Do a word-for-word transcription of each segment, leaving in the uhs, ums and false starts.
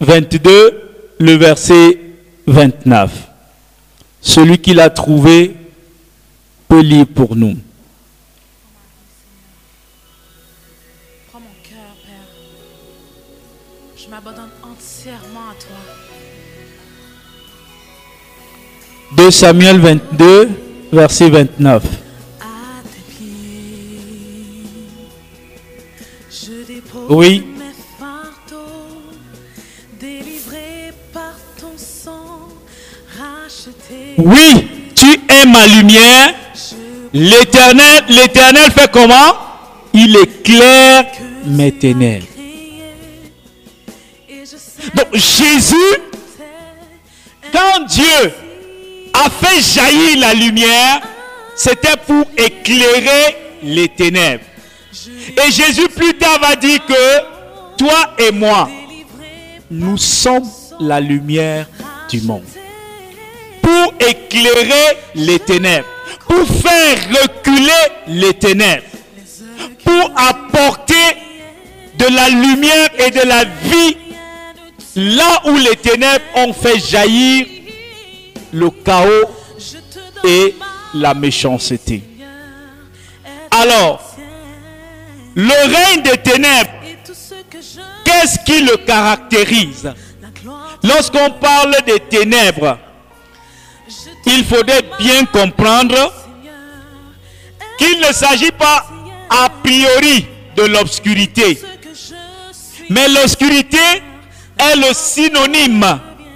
vingt-deux, le verset vingt-neuf. Celui qui l'a trouvé peut lire pour nous. Prends mon cœur, Père. Je m'abandonne entièrement à toi. deux Samuel vingt-deux, verset vingt-neuf. À tes pieds, je dépose Oui. mes fardeaux, délivrés par ton sang, racheté. Oui, tu es ma lumière. L'Éternel, l'Éternel fait comment? Il éclaire mes ténèbres. Donc Jésus, quand Dieu a fait jaillir la lumière, c'était pour éclairer les ténèbres. Et Jésus plus tard va dire que toi et moi, nous sommes la lumière du monde. Pour éclairer les ténèbres, pour faire reculer les ténèbres, pour apporter de la lumière et de la vie là où les ténèbres ont fait jaillir le chaos et la méchanceté. Alors, le règne des ténèbres, qu'est-ce qui le caractérise? Lorsqu'on parle des ténèbres, il faudrait bien comprendre qu'il ne s'agit pas a priori de l'obscurité, mais l'obscurité est le synonyme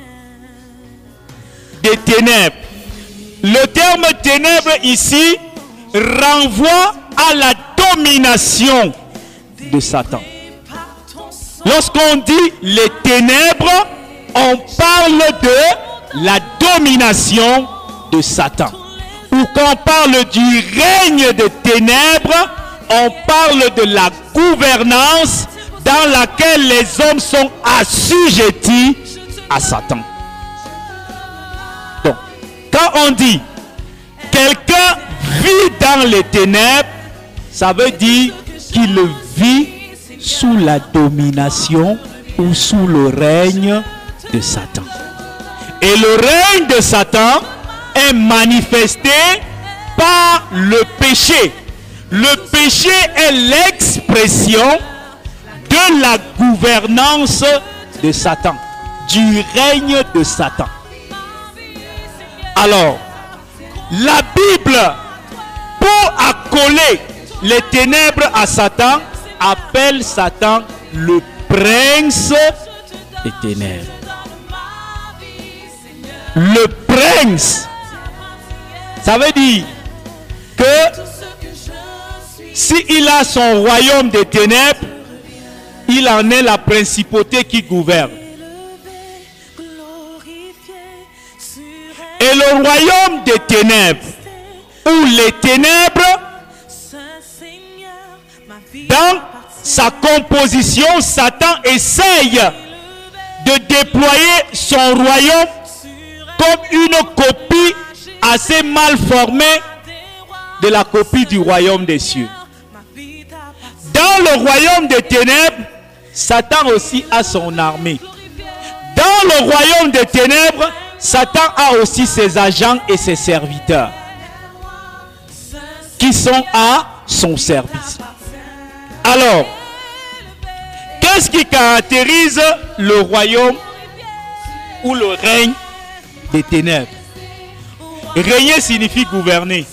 des ténèbres. Le terme ténèbres ici renvoie à la domination de Satan. Lorsqu'on dit les ténèbres, on parle de la domination de Satan. Ou quand on parle du règne des ténèbres, on parle de la gouvernance dans laquelle les hommes sont assujettis à Satan. Donc, quand on dit quelqu'un vit dans les ténèbres, ça veut dire qu'il vit sous la domination ou sous le règne de Satan. Et le règne de Satan est manifesté par le péché. Le péché est l'expression de la gouvernance de Satan, du règne de Satan. Alors, la Bible, pour accoler les ténèbres à Satan, appelle Satan le prince des ténèbres. Le prince, ça veut dire que s'il a son royaume des ténèbres, il en est la principauté qui gouverne. Et le royaume des ténèbres, ou les ténèbres, dans sa composition, Satan essaye de déployer son royaume comme une copie assez mal formée de la copie du royaume des cieux. Dans le royaume des ténèbres, Satan aussi a son armée. Dans le royaume des ténèbres, Satan a aussi ses agents et ses serviteurs qui sont à son service. Alors, qu'est-ce qui caractérise le royaume ou le règne des ténèbres? Régner signifie gouverner.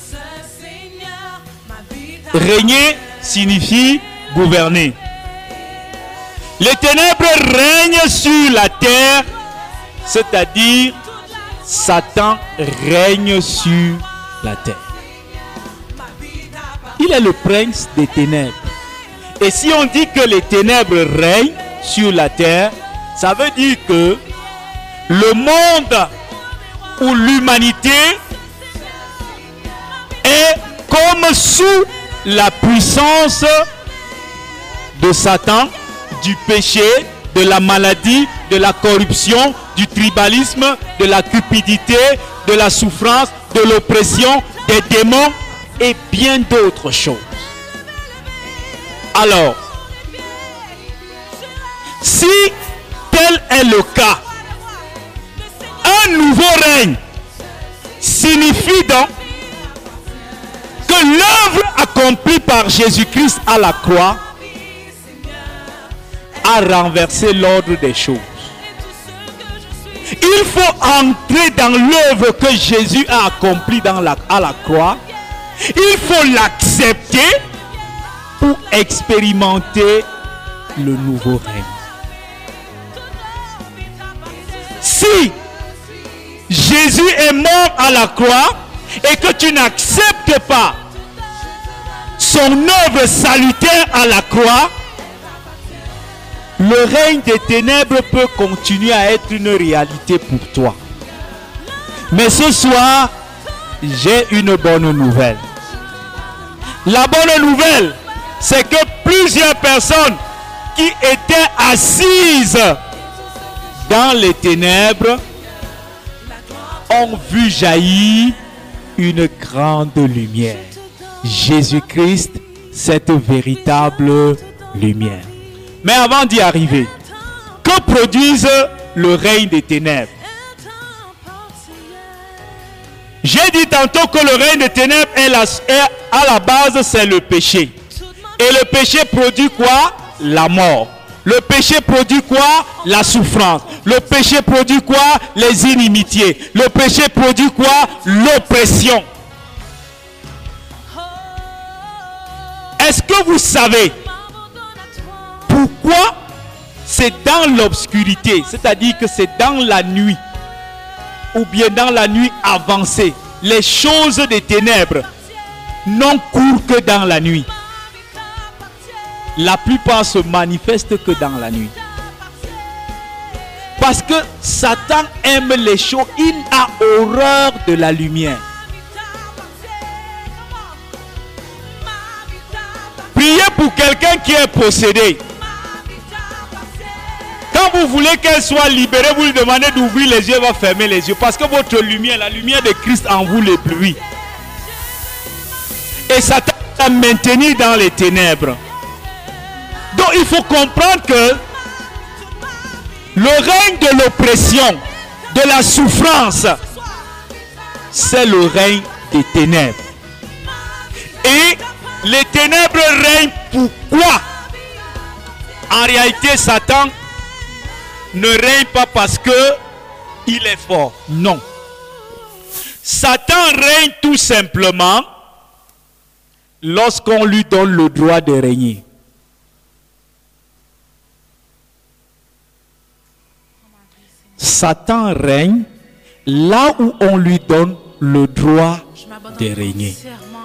Régner signifie gouverner. Les ténèbres règnent sur la terre, c'est-à-dire Satan règne sur la terre. Il est le prince des ténèbres. Et si on dit que les ténèbres règnent sur la terre, ça veut dire que le monde ou l'humanité est comme sous la puissance de Satan, du péché, de la maladie, de la corruption, du tribalisme, de la cupidité, de la souffrance, de l'oppression, des démons et bien d'autres choses. Alors, si tel tel est le cas. Un nouveau règne signifie donc que l'œuvre accomplie par Jésus-Christ à la croix a renversé l'ordre des choses. Il faut entrer dans l'œuvre que Jésus a accomplie dans la, à la croix. Il faut l'accepter pour expérimenter le nouveau règne. Si Jésus est mort à la croix et que tu n'acceptes pas son œuvre salutaire à la croix, le règne des ténèbres peut continuer à être une réalité pour toi. Mais ce soir, j'ai une bonne nouvelle. La bonne nouvelle, c'est que plusieurs personnes qui étaient assises dans les ténèbres ont vu jaillir une grande lumière. Jésus-Christ, cette véritable lumière. Mais avant d'y arriver, que produise le règne des ténèbres? J'ai dit tantôt que le règne des ténèbres est, la, est à la base, c'est le péché. Et le péché produit quoi? La mort. Le péché produit quoi? La souffrance. Le péché produit quoi? Les inimitiés. Le péché produit quoi? L'oppression. Est-ce que vous savez pourquoi c'est dans l'obscurité, c'est-à-dire que c'est dans la nuit, ou bien dans la nuit avancée, les choses des ténèbres n'ont cours que dans la nuit? La plupart se manifestent que dans la nuit. Parce que Satan aime les choses, il a horreur de la lumière. Priez pour quelqu'un qui est possédé. Quand vous voulez qu'elle soit libérée, vous lui demandez d'ouvrir les yeux, elle va fermer les yeux. Parce que votre lumière, la lumière de Christ en vous l'éblouit. Et Satan va maintenir dans les ténèbres. Donc il faut comprendre que le règne de l'oppression, de la souffrance, c'est le règne des ténèbres. Et les ténèbres règnent pourquoi? En réalité, Satan ne règne pas parce que il est fort. Non. Satan règne tout simplement lorsqu'on lui donne le droit de régner. Satan règne là où on lui donne le droit de régner.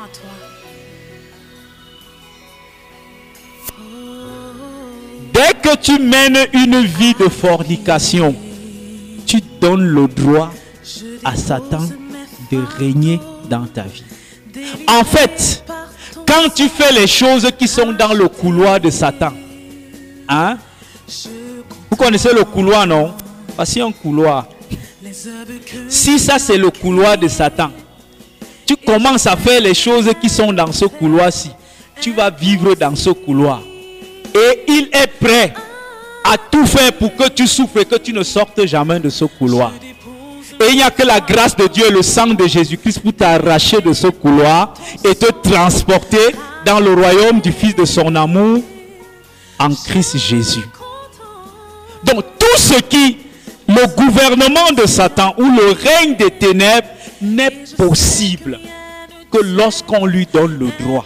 Dès que tu mènes une vie de fornication, tu donnes le droit à Satan de régner dans ta vie. En fait, quand tu fais les choses qui sont dans le couloir de Satan, hein? Vous connaissez le couloir, non? Voici un couloir. Si ça c'est le couloir de Satan, tu commences à faire les choses qui sont dans ce couloir-ci, tu vas vivre dans ce couloir. Et il est prêt à tout faire pour que tu souffres et que tu ne sortes jamais de ce couloir. Et il n'y a que la grâce de Dieu et le sang de Jésus-Christ pour t'arracher de ce couloir et te transporter dans le royaume du Fils de son amour en Christ Jésus. Donc tout ce qui, le gouvernement de Satan ou le règne des ténèbres n'est possible que lorsqu'on lui donne le droit.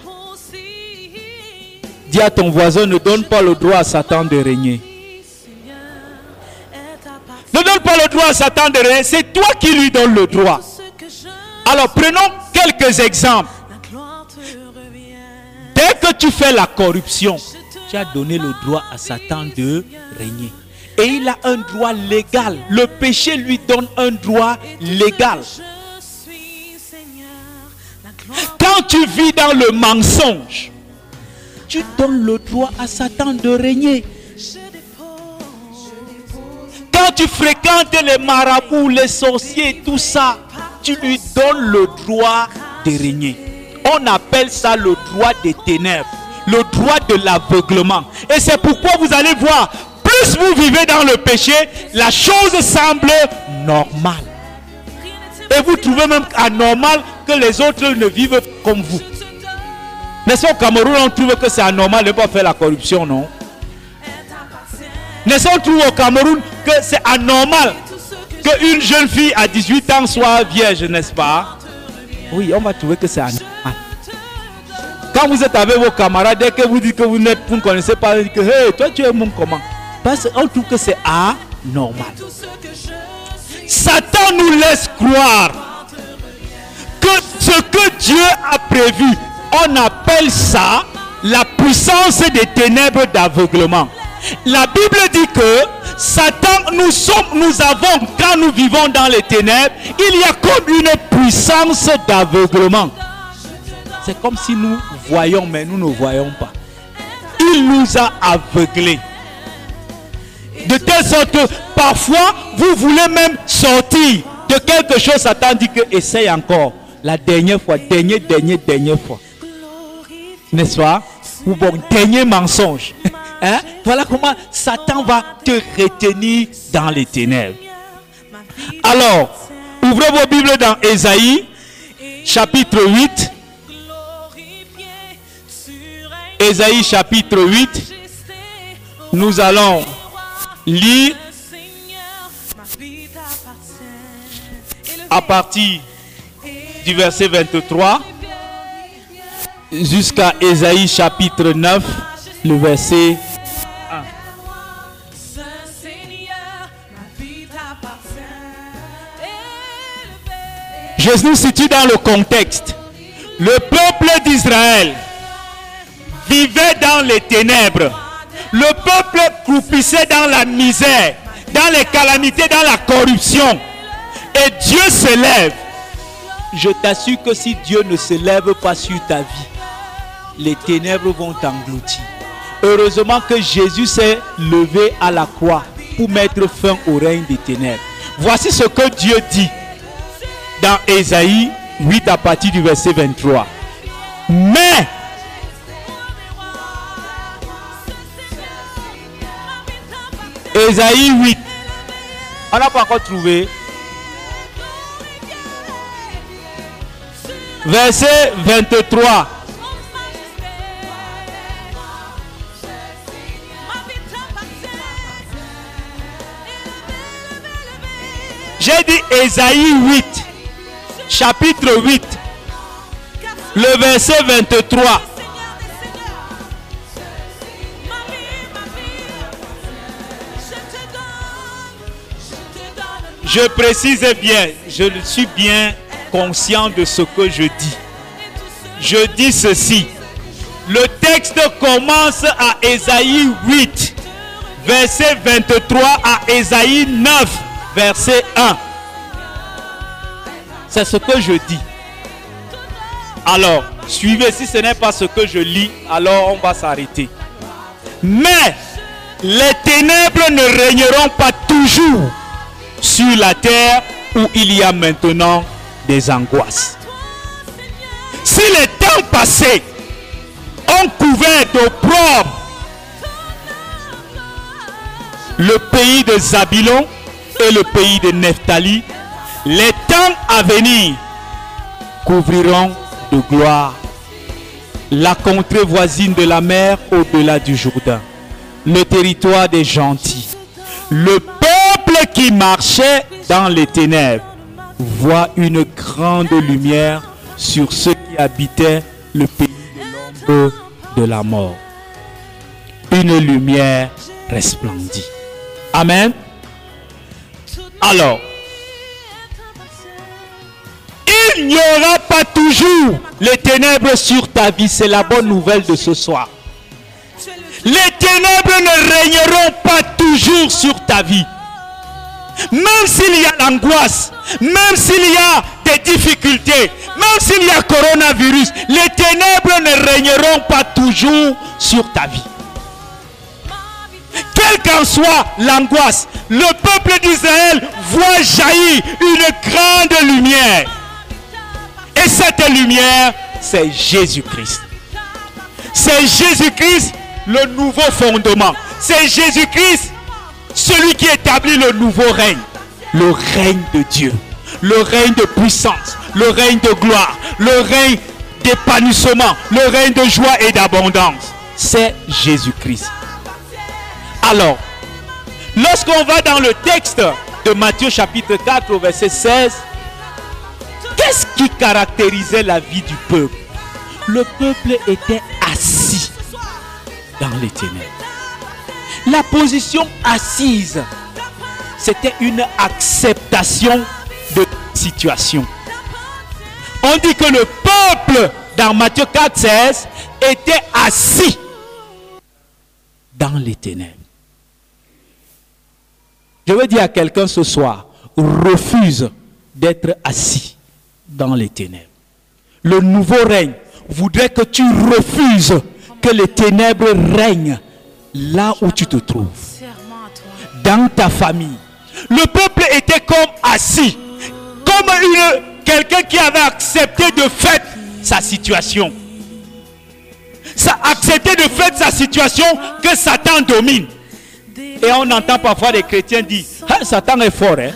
Dis à ton voisin, ne donne pas le droit à Satan de régner. Ne donne pas le droit à Satan de régner, c'est toi qui lui donnes le droit. Alors prenons quelques exemples. Dès que tu fais la corruption, tu as donné le droit à Satan de régner. Et il a un droit légal. Le péché lui donne un droit légal. Quand tu vis dans le mensonge, tu donnes le droit à Satan de régner. Quand tu fréquentes les marabouts, les sorciers, tout ça, tu lui donnes le droit de régner. On appelle ça le droit des ténèbres, le droit de l'aveuglement. Et c'est pourquoi vous allez voir, plus plus vous vivez dans le péché, la chose semble normale. Et vous trouvez même anormal que les autres ne vivent comme vous. N'est-ce pas, au Cameroun, on trouve que c'est anormal de ne pas faire la corruption, non? N'est-ce pas, on trouve au Cameroun que c'est anormal qu'une jeune fille à dix-huit ans soit vierge, n'est-ce pas? Oui, on va trouver que c'est anormal. Quand vous êtes avec vos camarades, dès que vous dites que vous, vous ne connaissez pas, vous dites que hey, toi tu es mon comment? Parce qu'on trouve que c'est anormal. Satan nous laisse croire que ce que Dieu a prévu, on appelle ça la puissance des ténèbres d'aveuglement. La Bible dit que Satan, nous sommes, nous avons, quand nous vivons dans les ténèbres, il y a comme une puissance d'aveuglement. C'est comme si nous voyons, mais nous ne voyons pas. Il nous a aveuglés. De telle sorte que parfois, vous voulez même sortir de quelque chose. Satan dit que essaye encore. La dernière fois, dernière, dernière, dernière fois. N'est-ce pas? Ou bon, dernier mensonge. Hein? Voilà comment Satan va te retenir dans les ténèbres. Alors, ouvrez vos Bibles dans Ésaïe, chapitre huit. Ésaïe, chapitre huit. Nous allons lire à partir du verset vingt-trois jusqu'à Ésaïe chapitre neuf, le verset un. Je nous situe dans le contexte. Le peuple d'Israël vivait dans les ténèbres. Le peuple croupissait dans la misère, dans les calamités, dans la corruption. Et Dieu se lève. Je t'assure que si Dieu ne se lève pas sur ta vie, les ténèbres vont t'engloutir. Heureusement que Jésus s'est levé à la croix pour mettre fin au règne des ténèbres. Voici ce que Dieu dit dans Ésaïe huit à partir du verset vingt-trois. Mais Ésaïe huit. On n'a pas encore trouvé. Verset vingt-trois. J'ai dit Ésaïe huit, chapitre huit, le verset vingt-trois. Je précise bien, je suis bien conscient de ce que je dis. Je dis ceci. Le texte commence à Ésaïe huit, verset vingt-trois à Ésaïe neuf, verset un. C'est ce que je dis. Alors, suivez. Si ce n'est pas ce que je lis, alors on va s'arrêter. Mais les ténèbres ne régneront pas toujours sur la terre où il y a maintenant des angoisses. Si les temps passés ont couvert d'opprobre le pays de Zabulon et le pays de Nephtali, les temps à venir couvriront de gloire la contrée voisine de la mer au-delà du Jourdain, le territoire des gentils. Le peuple qui marchait dans les ténèbres voit une grande lumière sur ceux qui habitaient le pays de l'ombre de la mort. Une lumière resplendit. Amen. Alors, il n'y aura pas toujours les ténèbres sur ta vie. C'est la bonne nouvelle de ce soir. Les ténèbres ne régneront pas toujours sur ta vie. Même s'il y a l'angoisse, même s'il y a des difficultés, même s'il y a coronavirus, les ténèbres ne régneront pas toujours sur ta vie. Quelle qu'en soit l'angoisse, le peuple d'Israël voit jaillir une grande lumière. Et cette lumière, c'est Jésus-Christ. C'est Jésus-Christ le nouveau fondement. C'est Jésus-Christ celui qui établit le nouveau règne, le règne de Dieu, le règne de puissance, le règne de gloire, le règne d'épanouissement, le règne de joie et d'abondance. C'est Jésus-Christ. Alors, lorsqu'on va dans le texte de Matthieu chapitre quatre au verset seize, qu'est-ce qui caractérisait la vie du peuple? Le peuple était assis dans les ténèbres. La position assise, c'était une acceptation de situation. On dit que le peuple, dans Matthieu quatre, seize, était assis dans les ténèbres. Je veux dire à quelqu'un ce soir, refuse d'être assis dans les ténèbres. Le nouveau règne voudrait que tu refuses que les ténèbres règnent là où tu te trouves, dans ta famille. Le peuple était comme assis, comme une, quelqu'un qui avait accepté de fait sa situation. Ça accepté de fait sa situation que Satan domine. Et on entend parfois des chrétiens dire, ah, Satan est fort, hein?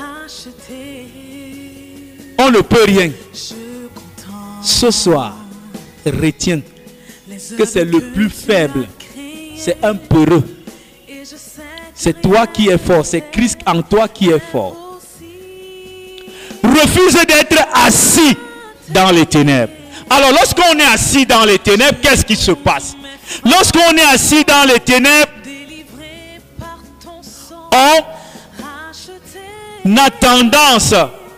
On ne peut rien. Ce soir, retiens que c'est le plus faible. C'est un peureux. C'est toi qui es fort. C'est Christ en toi qui est fort. Refuse d'être assis dans les ténèbres. Alors lorsqu'on est assis dans les ténèbres, qu'est-ce qui se passe? Lorsqu'on est assis dans les ténèbres, on a tendance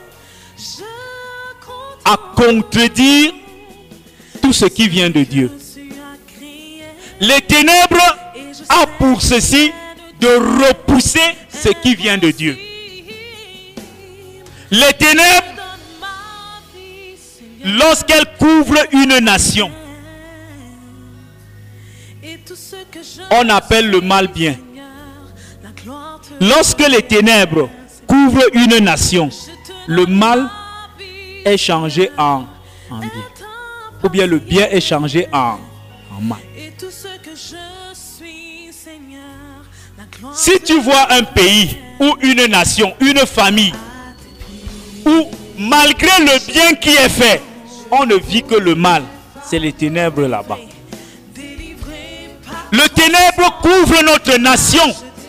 à contredire tout ce qui vient de Dieu. Les ténèbres ont pour ceci de repousser ce qui vient de Dieu. Les ténèbres, lorsqu'elles couvrent une nation, on appelle le mal bien. Lorsque les ténèbres couvrent une nation, le mal est changé en, en bien. Ou bien le bien est changé en, en mal. Si tu vois un pays ou une nation, une famille, où malgré le bien qui est fait, on ne vit que le mal, c'est les ténèbres là-bas. Le ténèbre couvre notre nation.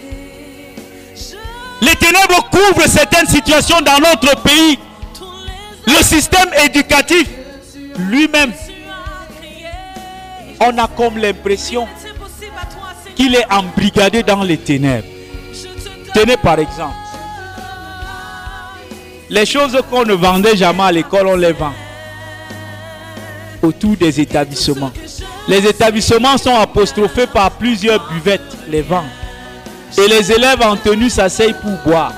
Les ténèbres couvrent certaines situations dans notre pays. Le système éducatif lui-même, on a comme l'impression qu'il est embrigadé dans les ténèbres. Tenez par exemple, les choses qu'on ne vendait jamais à l'école, on les vend autour des établissements. Les établissements sont apostrophés par plusieurs buvettes, les vendent. Et les élèves en tenue s'asseyent pour boire.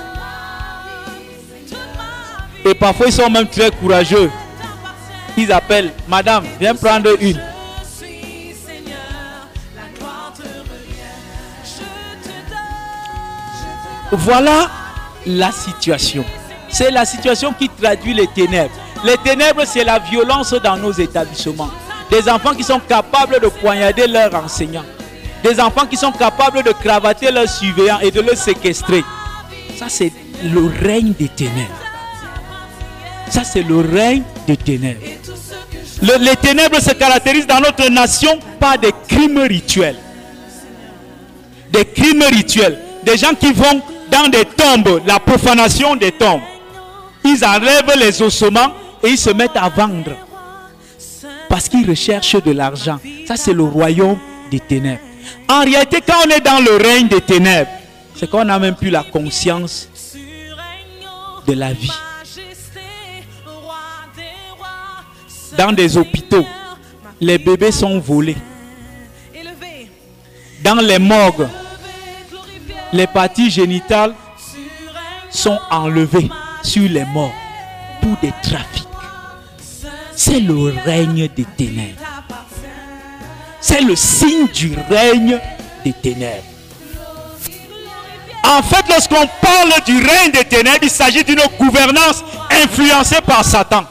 Et parfois ils sont même très courageux. Ils appellent, madame, viens prendre une. Voilà la situation. C'est la situation qui traduit les ténèbres. Les ténèbres, c'est la violence dans nos établissements. Des enfants qui sont capables de poignarder leurs enseignants. Des enfants qui sont capables de cravater leurs surveillants et de les séquestrer. Ça, c'est le règne des ténèbres. Ça, c'est le règne des ténèbres. Le, les ténèbres se caractérisent dans notre nation par des crimes rituels. Des crimes rituels. Des gens qui vont dans des tombes, la profanation des tombes. Ils enlèvent les ossements et ils se mettent à vendre. Parce qu'ils recherchent de l'argent. Ça, c'est le royaume des ténèbres. En réalité, quand on est dans le règne des ténèbres, c'est qu'on n'a même plus la conscience de la vie. Dans des hôpitaux, les bébés sont volés. Dans les morgues, les parties génitales sont enlevées sur les morts pour des trafics. C'est le règne des ténèbres. C'est le signe du règne des ténèbres. En fait, lorsqu'on parle du règne des ténèbres, il s'agit d'une gouvernance influencée par Satan.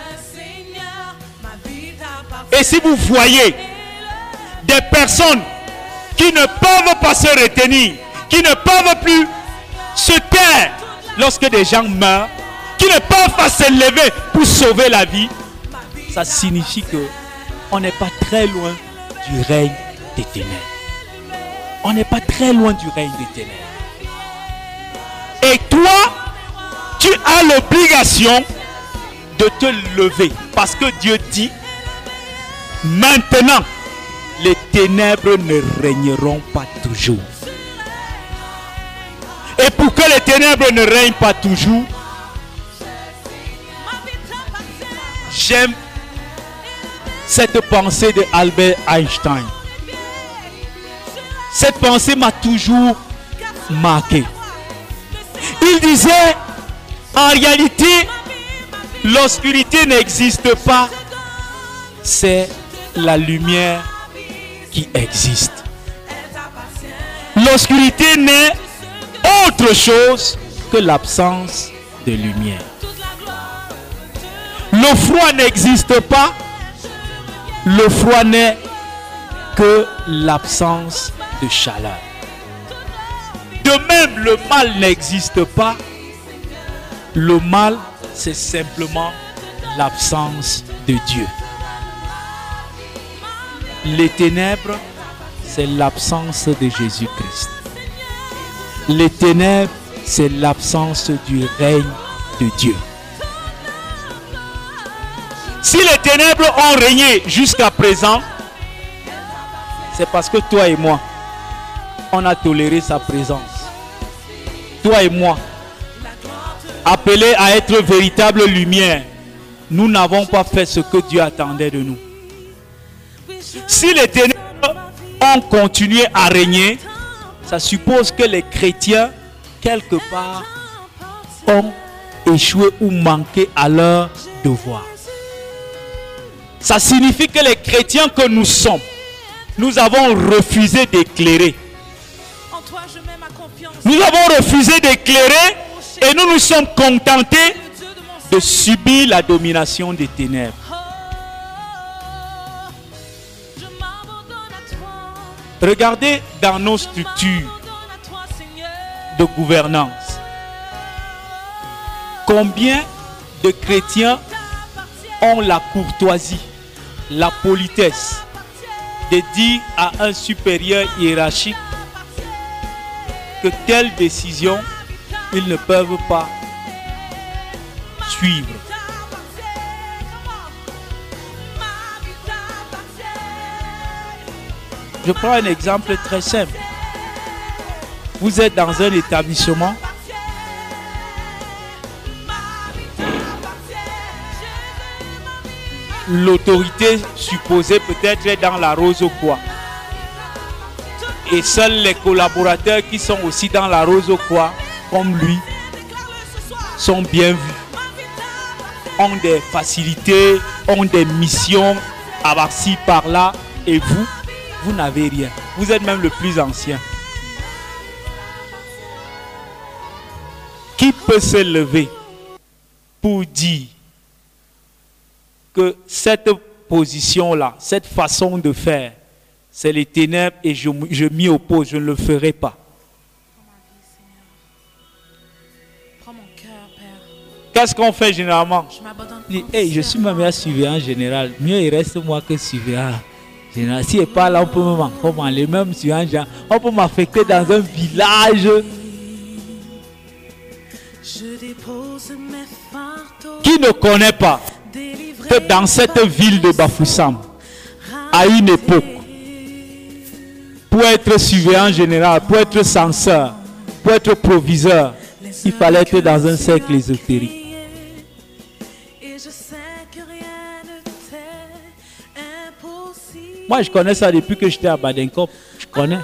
Et si vous voyez des personnes qui ne peuvent pas se retenir, qui ne peuvent plus lorsque des gens meurent, qui ne peuvent pas s'élever pour sauver la vie, ça signifie que on n'est pas très loin du règne des ténèbres. On n'est pas très loin du règne des ténèbres. Et toi, tu as l'obligation de te lever. Parce que Dieu dit, maintenant, les ténèbres ne régneront pas toujours. Et pour que les ténèbres ne règnent pas toujours, j'aime cette pensée de Albert Einstein. Cette pensée m'a toujours marqué. Il disait, en réalité, l'obscurité n'existe pas, c'est la lumière qui existe. L'obscurité n'est autre chose que l'absence de lumière. Le froid n'existe pas, le froid n'est que l'absence de chaleur. De même, le mal n'existe pas, le mal c'est simplement l'absence de Dieu. Les ténèbres, c'est l'absence de Jésus-Christ. Les ténèbres, c'est l'absence du règne de Dieu. Si les ténèbres ont régné jusqu'à présent, c'est parce que toi et moi, on a toléré sa présence. Toi et moi, appelés à être véritable lumière, nous n'avons pas fait ce que Dieu attendait de nous. Si les ténèbres ont continué à régner, ça suppose que les chrétiens, quelque part, ont échoué ou manqué à leur devoir. Ça signifie que les chrétiens que nous sommes, nous avons refusé d'éclairer. Nous avons refusé d'éclairer et nous nous sommes contentés de subir la domination des ténèbres. Regardez dans nos structures de gouvernance. Combien de chrétiens ont la courtoisie, la politesse de dire à un supérieur hiérarchique que telle décision, ils ne peuvent pas suivre. Je prends un exemple très simple. Vous êtes dans un établissement. L'autorité supposée peut-être est dans la rose au quoi. Et seuls les collaborateurs qui sont aussi dans la rose au quoi, comme lui, sont bien vus. Ont des facilités, ont des missions à par-ci, par-là. Et vous, vous n'avez rien. Vous êtes même le plus ancien. Qui peut se lever pour dire que cette position-là, cette façon de faire, c'est les ténèbres et je, je m'y oppose, je ne le ferai pas. Qu'est-ce qu'on fait généralement? Je dis, hey, je suis ma meilleure surveillant général. Mieux il reste moi que surveillant général. Si il n'est pas là, on peut me comment les mêmes surveillants, on peut m'affecter dans un village. Qui ne connaît pas que dans cette ville de Bafoussam, à une époque, pour être surveillant général, pour être censeur, pour être proviseur, il fallait être dans un cercle ésotérique. Moi, je connais ça depuis que j'étais à Badenkop. Je connais.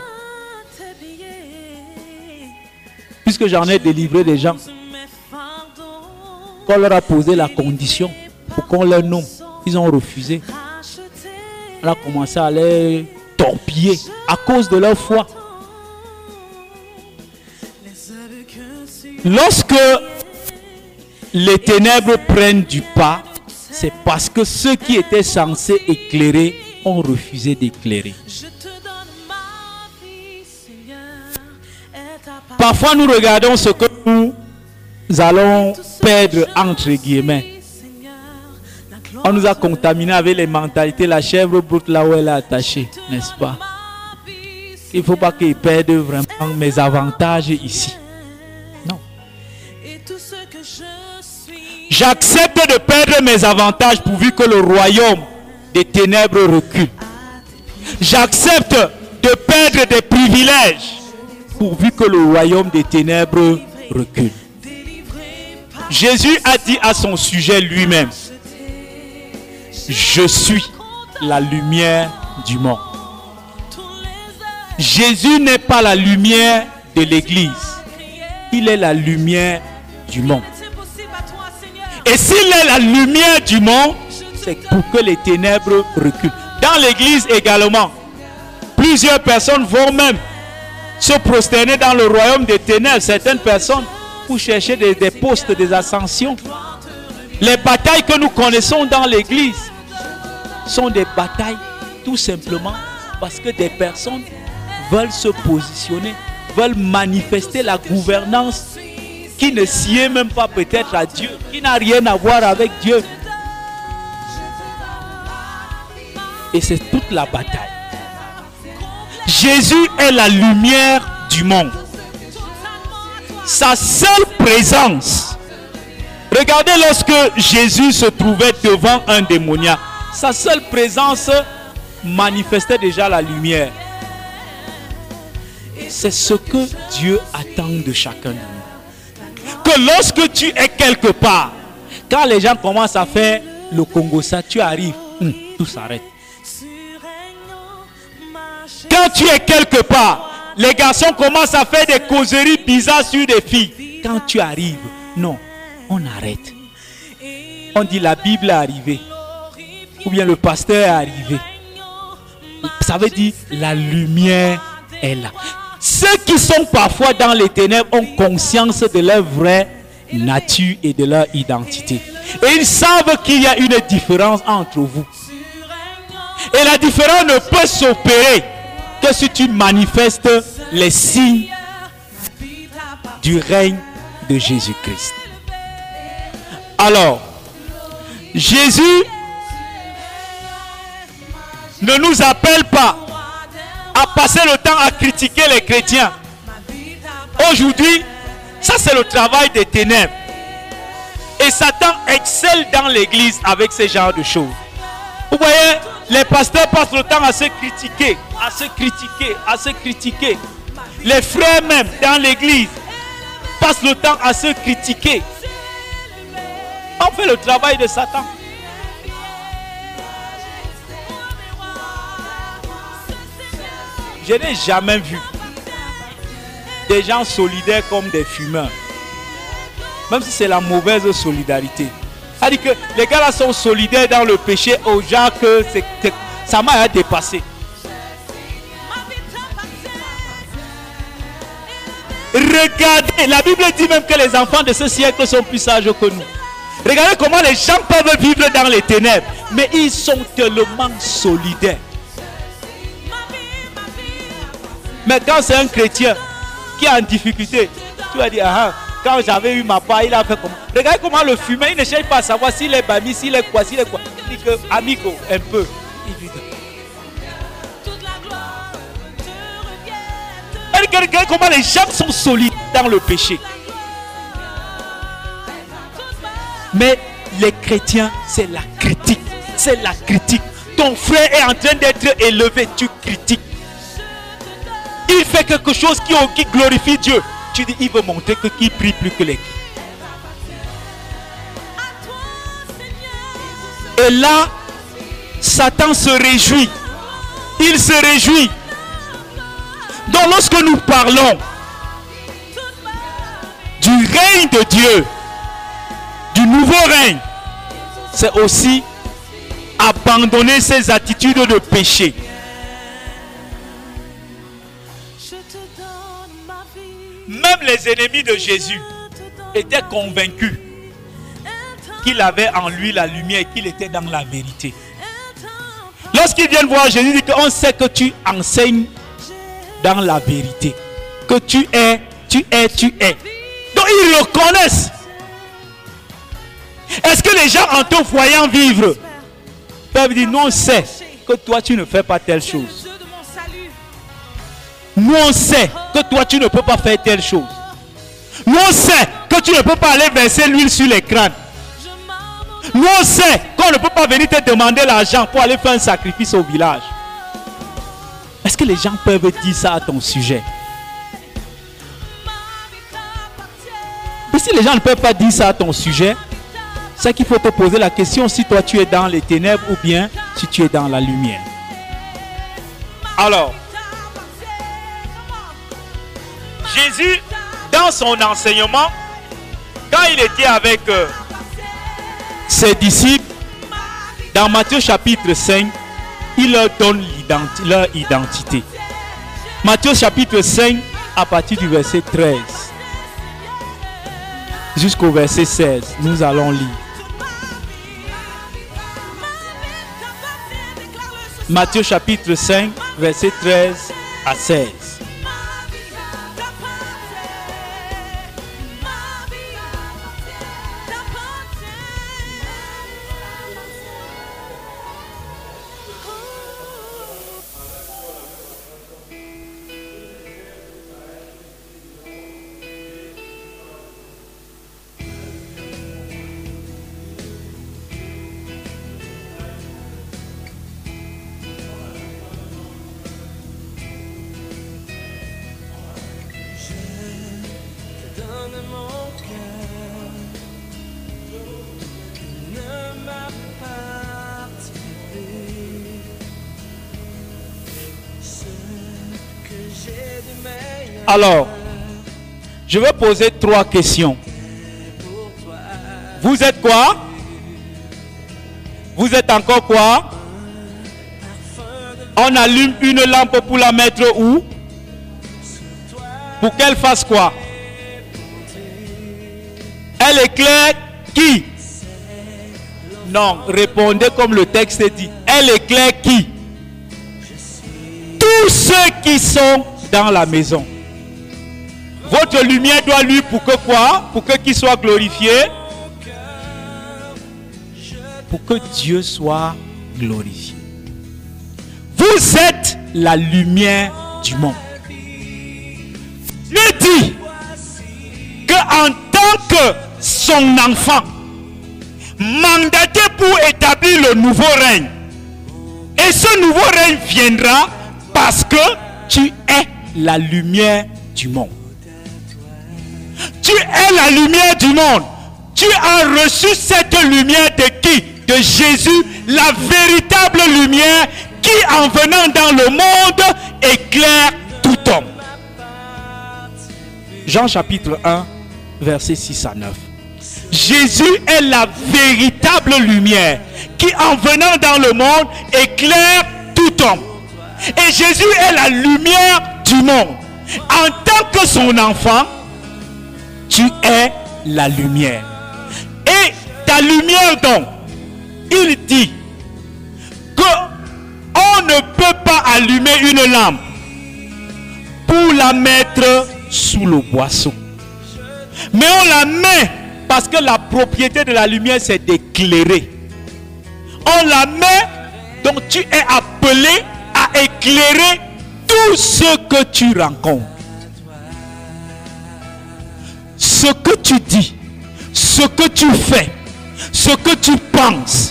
Puisque j'en ai délivré des gens. Quand on leur a posé la condition pour qu'on leur nomme, ils ont refusé. On a commencé à les torpiller à cause de leur foi. Lorsque les ténèbres prennent du pas, c'est parce que ceux qui étaient censés éclairer ont refusé d'éclairer. Parfois nous regardons ce que nous allons perdre entre guillemets. On nous a contaminés avec les mentalités. La chèvre broute là où elle est attachée, n'est-ce pas? Il ne faut pas qu'ils perdent vraiment mes avantages ici. Non. J'accepte de perdre mes avantages pourvu que le royaume des ténèbres recule. J'accepte de perdre des privilèges pourvu que le royaume des ténèbres recule. Jésus a dit à son sujet lui-même: je suis la lumière du monde. Jésus n'est pas la lumière de l'église. Il est la lumière du monde. Et s'il est la lumière du monde, c'est pour que les ténèbres reculent. Dans l'église également, plusieurs personnes vont même se prosterner dans le royaume des ténèbres. Certaines personnes pour chercher des, des postes, des ascensions. Les batailles que nous connaissons dans l'église sont des batailles tout simplement parce que des personnes veulent se positionner, veulent manifester la gouvernance qui ne sied même pas peut-être à Dieu, qui n'a rien à voir avec Dieu. Et c'est toute la bataille. Jésus est la lumière du monde. Sa seule présence. Regardez lorsque Jésus se trouvait devant un démoniaque. Sa seule présence manifestait déjà la lumière. C'est ce que Dieu attend de chacun de nous. Que lorsque tu es quelque part, quand les gens commencent à faire le Congo, ça, tu arrives, hum, tout s'arrête. Quand tu es quelque part, les garçons commencent à faire des causeries bizarres sur des filles. Quand tu arrives, non, on arrête. On dit la Bible est arrivée. Ou bien le pasteur est arrivé. Ça veut dire la lumière est là. Ceux qui sont parfois dans les ténèbres ont conscience de leur vraie nature et de leur identité. Et ils savent qu'il y a une différence entre vous. Et la différence ne peut s'opérer que si tu manifestes les signes du règne de Jésus-Christ. Alors, Jésus ne nous appelle pas à passer le temps à critiquer les chrétiens. Aujourd'hui, ça c'est le travail des ténèbres. Et Satan excelle dans l'église avec ce genre de choses. Vous voyez, les pasteurs passent le temps à se critiquer, à se critiquer, à se critiquer. Les frères même dans l'église passent le temps à se critiquer. On fait le travail de Satan. Je n'ai jamais vu des gens solidaires comme des fumeurs. Même si c'est la mauvaise solidarité. C'est-à-dire que les gars là sont solidaires dans le péché aux gens que c'est, c'est, ça m'a dépassé. Regardez, la Bible dit même que les enfants de ce siècle sont plus sages que nous. Regardez comment les gens peuvent vivre dans les ténèbres. Mais ils sont tellement solidaires. Mais quand c'est un chrétien qui est en difficulté, tu vas dire, ah, quand j'avais eu ma part, il a fait comment? Regardez comment le fumeur, il ne cherche pas à savoir s'il est bami, s'il est quoi, s'il est quoi. Il dit que, amigo, un peu. Il dit, regardez comment les gens sont solides dans le péché. Mais les chrétiens, c'est la critique. C'est la critique. Ton frère est en train d'être élevé, tu critiques. Il fait quelque chose qui, qui glorifie Dieu. Tu dis, il veut montrer que qui prie plus que les. Et là, Satan se réjouit. Il se réjouit. Donc lorsque nous parlons du règne de Dieu, du nouveau règne, c'est aussi abandonner ses attitudes de péché. Même les ennemis de Jésus étaient convaincus qu'il avait en lui la lumière et qu'il était dans la vérité. Lorsqu'ils viennent voir Jésus, ils disent qu'on sait que tu enseignes dans la vérité. Que tu es, tu es, tu es. Donc ils reconnaissent Est-ce que les gens en te voyant vivre peuvent dire, nous on sait que toi tu ne fais pas telle chose. Nous on sait que toi tu ne peux pas faire telle chose. Nous on sait que tu ne peux pas aller verser l'huile sur les crânes. Nous on sait qu'on ne peut pas venir te demander l'argent pour aller faire un sacrifice au village. Est-ce que les gens peuvent dire ça à ton sujet? Et si les gens ne peuvent pas dire ça à ton sujet, c'est qu'il faut te poser la question si toi tu es dans les ténèbres ou bien si tu es dans la lumière. Alors, Jésus, dans son enseignement, quand il était avec euh, ses disciples, dans Matthieu chapitre cinq, il leur donne identi- leur identité. Matthieu chapitre cinq, à partir du verset treize jusqu'au verset seize, nous allons lire. Matthieu chapitre cinq, verset treize à seize. Alors, je vais poser trois questions. Vous êtes quoi? Vous êtes encore quoi? On allume une lampe pour la mettre où? Pour qu'elle fasse quoi? Elle éclaire qui? Non, répondez comme le texte dit. Elle éclaire qui? Tous ceux qui sont dans la maison. Votre lumière doit lui pour que quoi? Pour que qui soit glorifié? Pour que Dieu soit glorifié. Vous êtes la lumière du monde. Dieu dit que en tant que son enfant, mandaté pour établir le nouveau règne, et ce nouveau règne viendra parce que tu es la lumière du monde. Tu es la lumière du monde. Tu as reçu cette lumière de qui? De Jésus, la véritable lumière qui, en venant dans le monde, éclaire tout homme. Jean chapitre un, versets six à neuf. Jésus est la véritable lumière qui, en venant dans le monde, éclaire tout homme. Et Jésus est la lumière du monde. En tant que son enfant, tu es la lumière. Et ta lumière donc, il dit que on ne peut pas allumer une lampe pour la mettre sous le boisseau. Mais on la met parce que la propriété de la lumière c'est d'éclairer. On la met, donc tu es appelé à éclairer tout ce que tu rencontres. Ce que tu dis, ce que tu fais, ce que tu penses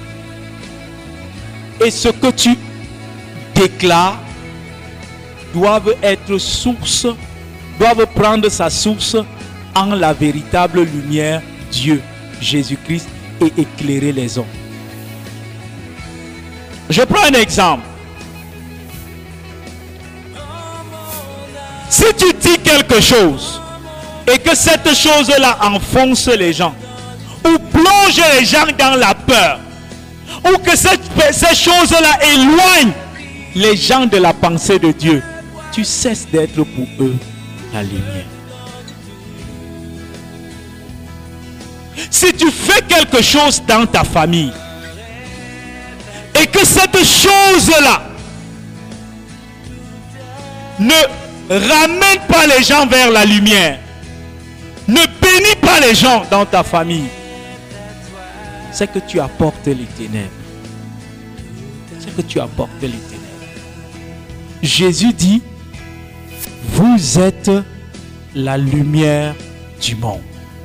et ce que tu déclares doivent être source, doivent prendre sa source en la véritable lumière, Dieu, Jésus-Christ, et éclairer les hommes. Je prends un exemple. Si tu dis quelque chose et que cette chose-là enfonce les gens, ou plonge les gens dans la peur, ou que cette, ces choses-là éloignent les gens de la pensée de Dieu, tu cesses d'être pour eux la lumière. Si tu fais quelque chose dans ta famille et que cette chose-là ne ramène pas les gens vers la lumière, ne bénit pas les gens dans ta famille, c'est que tu apportes les ténèbres. C'est que tu apportes les ténèbres. Jésus dit, vous êtes la lumière du monde.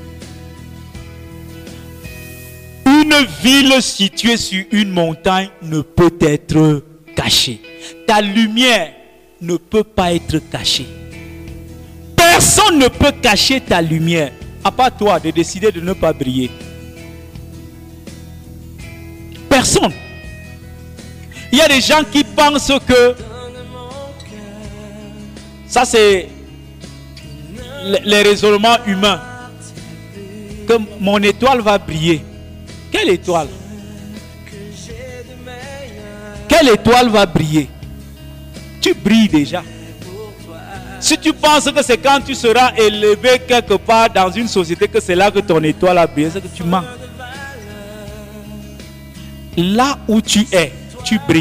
Une ville située sur une montagne ne peut être cachée. Ta lumière ne peut pas être cachée. Personne ne peut cacher ta lumière, à part toi de décider de ne pas briller. Personne. Il y a des gens qui pensent que ça c'est les raisonnements humains, que mon étoile va briller. Quelle étoile? Quelle étoile va briller? Tu brilles déjà. Si tu penses que c'est quand tu seras élevé quelque part dans une société que c'est là que ton étoile a brillé, c'est que tu mens. Là où tu es, tu brilles.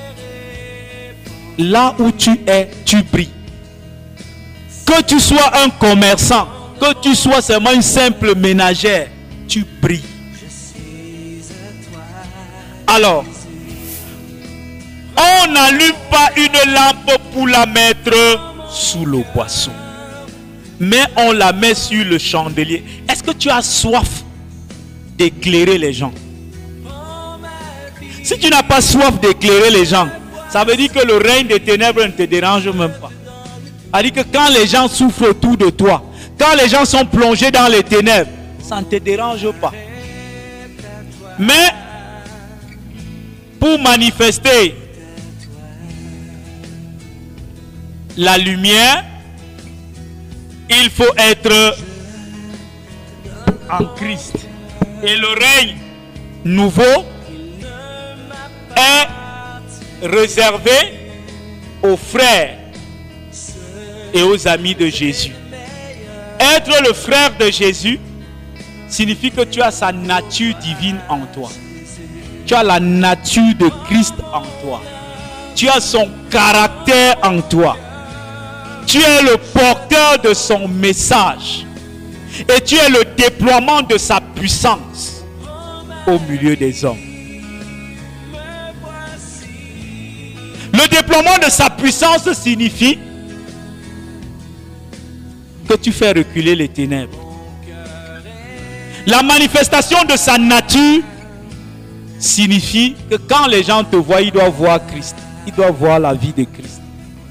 Là où tu es, tu brilles. Que tu sois un commerçant, que tu sois seulement une simple ménagère, tu brilles. Alors, on n'allume pas une lampe pour la mettre sous le boisseau, mais on la met sur le chandelier. Est-ce que tu as soif d'éclairer les gens? Si tu n'as pas soif d'éclairer les gens, ça veut dire que le règne des ténèbres ne te dérange même pas. Ça veut dire que quand les gens souffrent autour de toi, quand les gens sont plongés dans les ténèbres, ça ne te dérange pas. Mais pour manifester la lumière, il faut être en Christ. Et le règne nouveau est réservé aux frères et aux amis de Jésus. Être le frère de Jésus signifie que tu as sa nature divine en toi. Tu as la nature de Christ en toi. Tu as son caractère en toi. Tu es le porteur de son message. Et tu es le déploiement de sa puissance au milieu des hommes. Le déploiement de sa puissance signifie que tu fais reculer les ténèbres. La manifestation de sa nature signifie que quand les gens te voient, ils doivent voir Christ. Ils doivent voir la vie de Christ.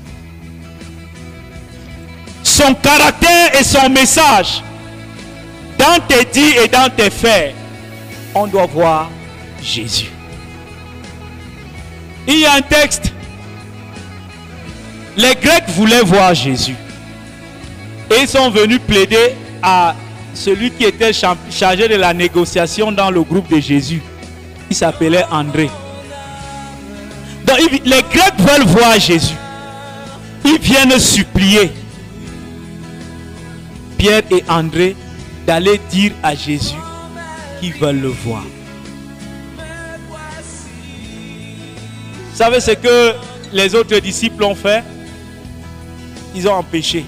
Son caractère et son message, dans tes dits et dans tes faits, on doit voir Jésus. Il y a un texte. Les Grecs voulaient voir Jésus. Et ils sont venus plaider à celui qui était chargé de la négociation dans le groupe de Jésus. Il s'appelait André. Donc les Grecs veulent voir Jésus. Ils viennent supplier Pierre et André d'aller dire à Jésus qu'ils veulent le voir. Vous savez ce que les autres disciples ont fait? Ils ont empêché.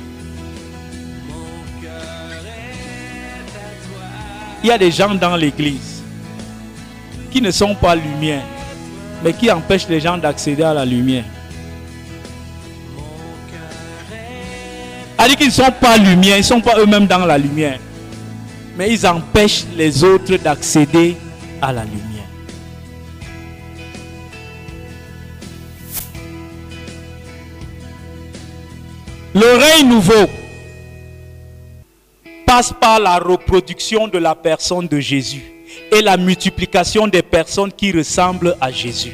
Il y a des gens dans l'église qui ne sont pas lumière, mais qui empêchent les gens d'accéder à la lumière. C'est-à-dire qu'ils ne sont pas lumière, ils ne sont pas eux-mêmes dans la lumière, mais ils empêchent les autres d'accéder à la lumière. Le règne nouveau passe par la reproduction de la personne de Jésus et la multiplication des personnes qui ressemblent à Jésus.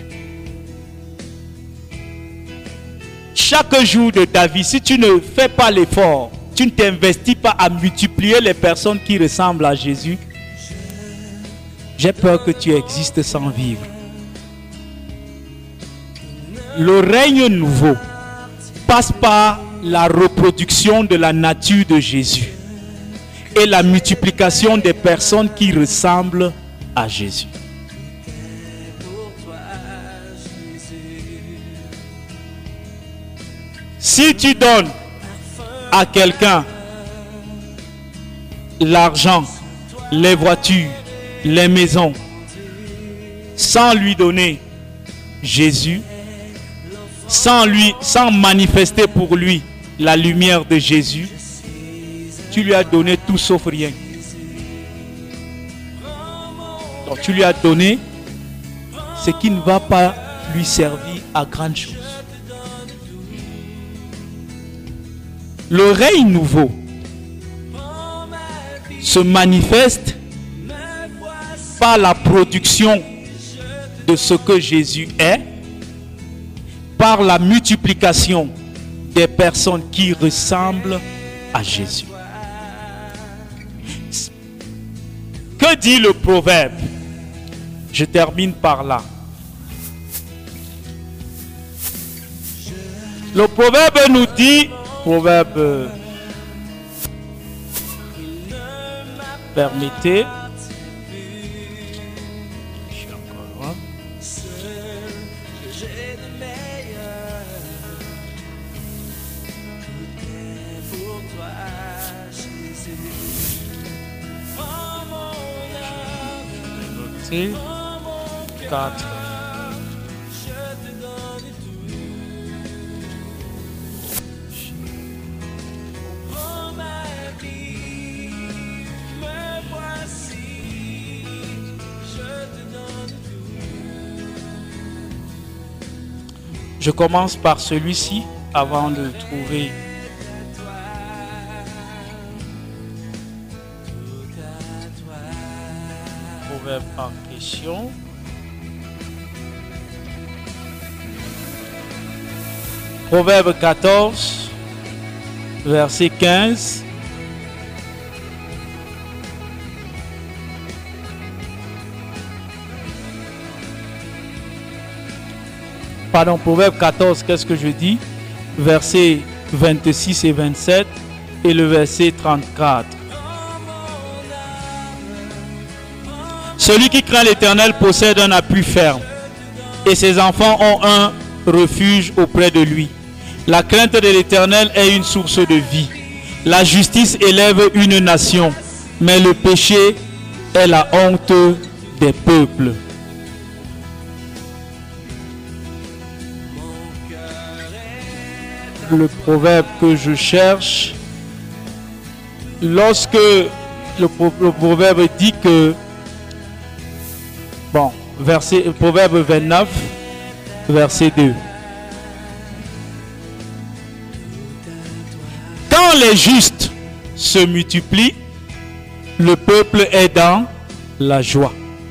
Chaque jour de ta vie, si tu ne fais pas l'effort, tu ne t'investis pas à multiplier les personnes qui ressemblent à Jésus, j'ai peur que tu existes sans vivre. Le règne nouveau passe par la reproduction de la nature de Jésus et la multiplication des personnes qui ressemblent à Jésus. Si tu donnes à quelqu'un l'argent, les voitures, les maisons, sans lui donner Jésus, sans lui, sans manifester pour lui la lumière de Jésus, tu lui as donné tout sauf rien. Donc tu lui as donné ce qui ne va pas lui servir à grande chose. Le règne nouveau se manifeste par la production de ce que Jésus est, par la multiplication des personnes qui ressemblent à Jésus. Que dit le proverbe? Je termine par là. Le proverbe nous dit, proverbe, permettez, je suis encore loin. quatre. Je commence par celui-ci avant de trouver le proverbe en question. Proverbe quatorze, verset quinze. Pardon, Proverbe quatorze, qu'est-ce que je dis? Versets vingt-six et vingt-sept et le verset trente-quatre. Celui qui craint l'Éternel possède un appui ferme et ses enfants ont un refuge auprès de lui. La crainte de l'Éternel est une source de vie. La justice élève une nation, mais le péché est la honte des peuples. Le proverbe que je cherche, lorsque le, pro le proverbe dit que, bon, verset, proverbe vingt-neuf, verset deux. Quand les justes se multiplient, le peuple est dans la joie.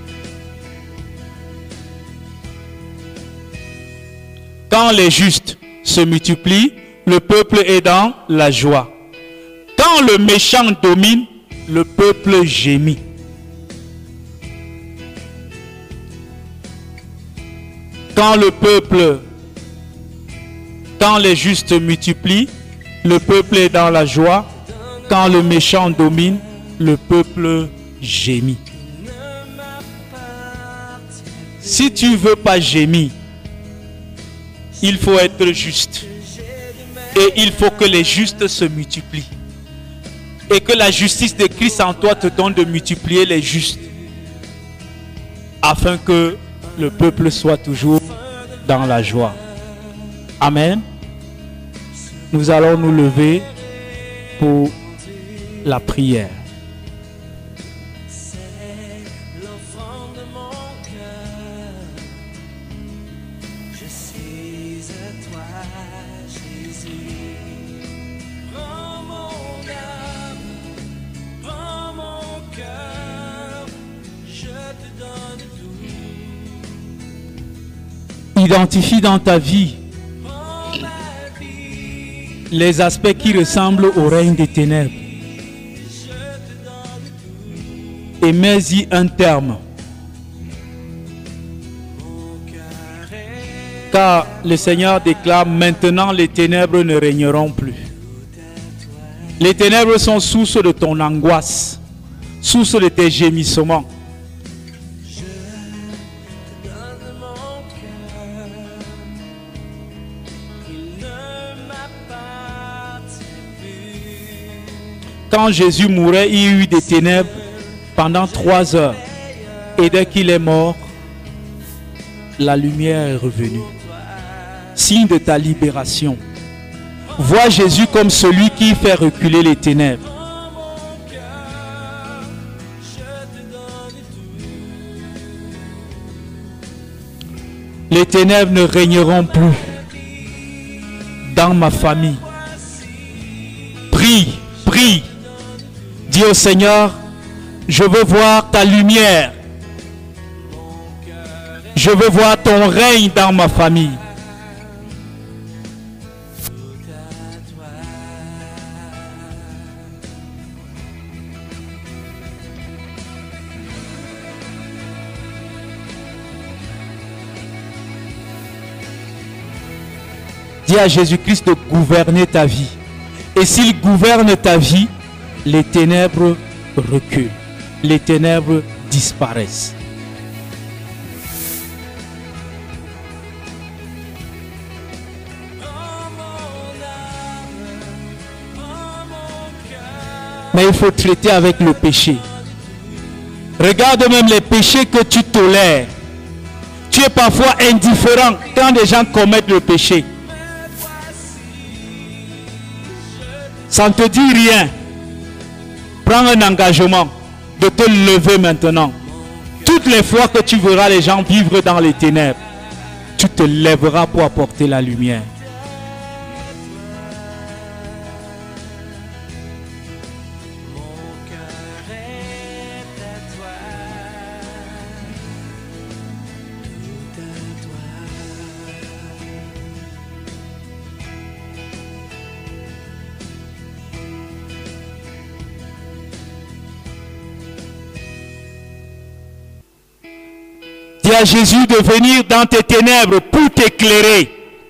Quand les justes se multiplient, le peuple est dans la joie. Quand le méchant domine, le peuple gémit. Quand le peuple, quand les justes multiplient, le peuple est dans la joie. Quand le méchant domine, le peuple gémit. Si tu ne veux pas gémir, il faut être juste. Et il faut que les justes se multiplient. Et que la justice de Christ en toi te donne de multiplier les justes. Afin que le peuple soit toujours dans la joie. Amen. Nous allons nous lever pour la prière. Identifie dans ta vie les aspects qui ressemblent au règne des ténèbres et mets-y un terme. Car le Seigneur déclare: maintenant les ténèbres ne régneront plus. Les ténèbres sont source de ton angoisse, source de tes gémissements. Quand Jésus mourait, il y eut des ténèbres pendant trois heures. Et dès qu'il est mort, la lumière est revenue. Signe de ta libération. Vois Jésus comme celui qui fait reculer les ténèbres. Les ténèbres ne régneront plus dans ma famille. Prie, prie. Dis au Seigneur, je veux voir ta lumière. Je veux voir ton règne dans ma famille. Dis à Jésus-Christ de gouverner ta vie. Et s'il gouverne ta vie, les ténèbres reculent. Les ténèbres disparaissent. Mais il faut traiter avec le péché. Regarde même les péchés que tu tolères. Tu es parfois indifférent quand des gens commettent le péché. Ça ne te dit rien. Prends un engagement de te lever maintenant. Toutes les fois que tu verras les gens vivre dans les ténèbres, tu te lèveras pour apporter la lumière. Dis à Jésus de venir dans tes ténèbres pour t'éclairer.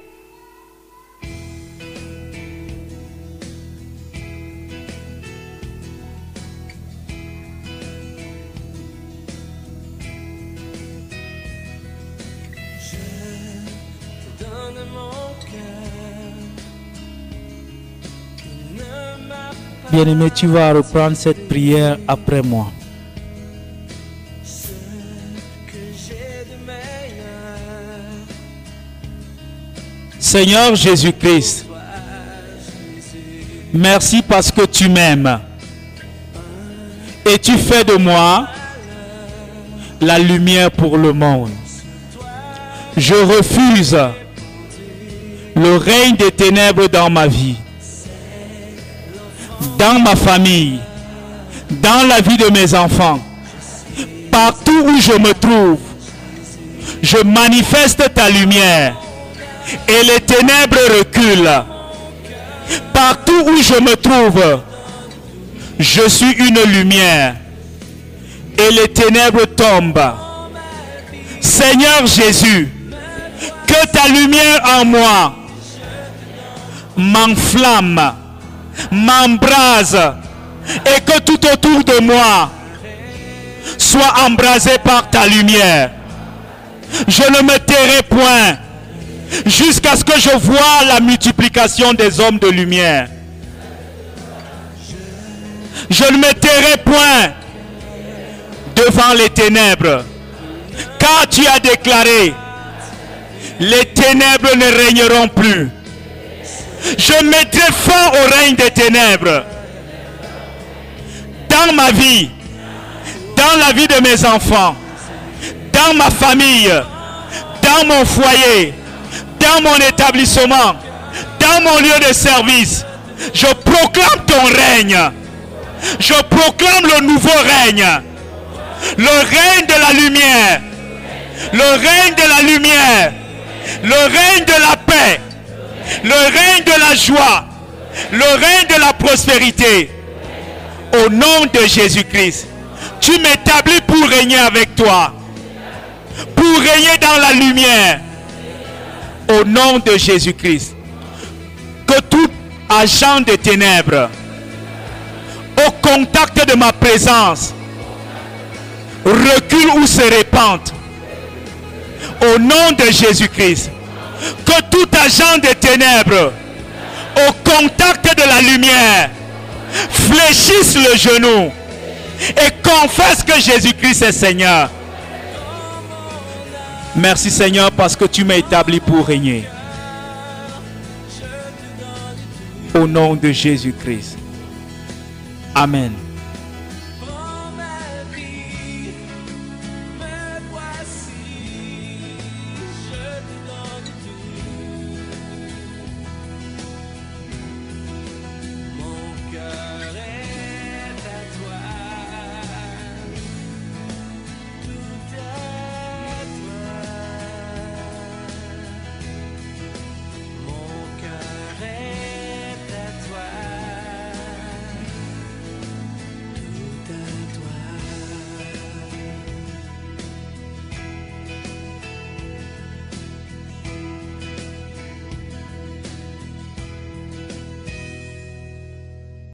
Bien-aimé, tu vas reprendre cette prière après moi. Seigneur Jésus-Christ, merci parce que tu m'aimes et tu fais de moi la lumière pour le monde. Je refuse le règne des ténèbres dans ma vie, dans ma famille, dans la vie de mes enfants. Partout où je me trouve, je manifeste ta lumière. Et les ténèbres reculent. Partout où je me trouve, je suis une lumière. Et les ténèbres tombent. Seigneur Jésus, que ta lumière en moi m'enflamme, m'embrase, et que tout autour de moi soit embrasé par ta lumière. Je ne me tairai point jusqu'à ce que je voie la multiplication des hommes de lumière. Je ne me tairai point devant les ténèbres, car tu as déclaré, les ténèbres ne régneront plus. Je mettrai fin au règne des ténèbres dans ma vie, dans la vie de mes enfants, dans ma famille, dans mon foyer, dans mon établissement, dans mon lieu de service. Je proclame ton règne. Je proclame le nouveau règne. Le règne de la lumière. Le règne de la lumière. Le règne de la paix. Le règne de la joie. Le règne de la prospérité. Au nom de Jésus-Christ. Tu m'établis pour régner avec toi. Pour régner dans la lumière. Au nom de Jésus-Christ, que tout agent de ténèbres, au contact de ma présence, recule ou se répande. Au nom de Jésus-Christ, que tout agent de ténèbres, au contact de la lumière, fléchisse le genou et confesse que Jésus-Christ est Seigneur. Merci Seigneur parce que tu m'as établi pour régner. Au nom de Jésus-Christ. Amen.